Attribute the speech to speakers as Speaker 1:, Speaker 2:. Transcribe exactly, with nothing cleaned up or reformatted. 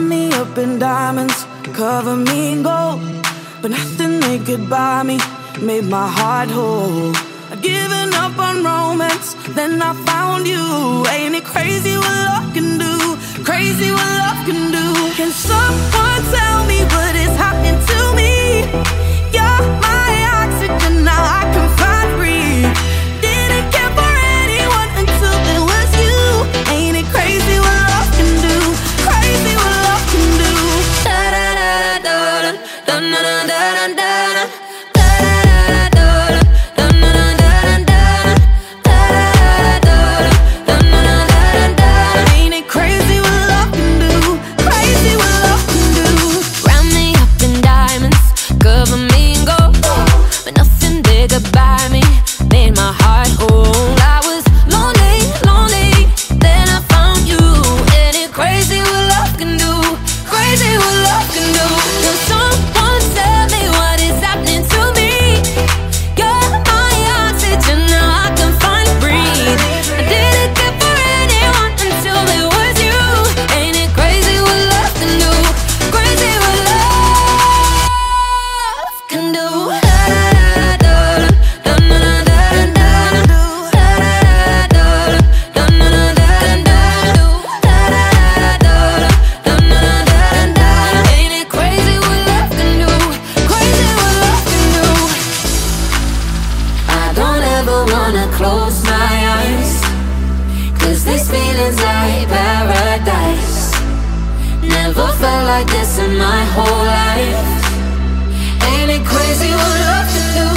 Speaker 1: me up in diamonds, cover me in gold, but nothing they could buy me made my heart whole. I'd given up on romance, then I found you. Ain't it crazy what love can do? Crazy what love can do. Can someone tell me what is happening to me? You're my oxygen, now I can find breathe. Didn't care for anyone until it was you. Ain't it crazy what love can do? Crazy what love can do. Da da da da da da da da da da.
Speaker 2: Close my eyes, 'cause these feelings like paradise. Never felt like this in my whole life. Ain't it crazy what love can do?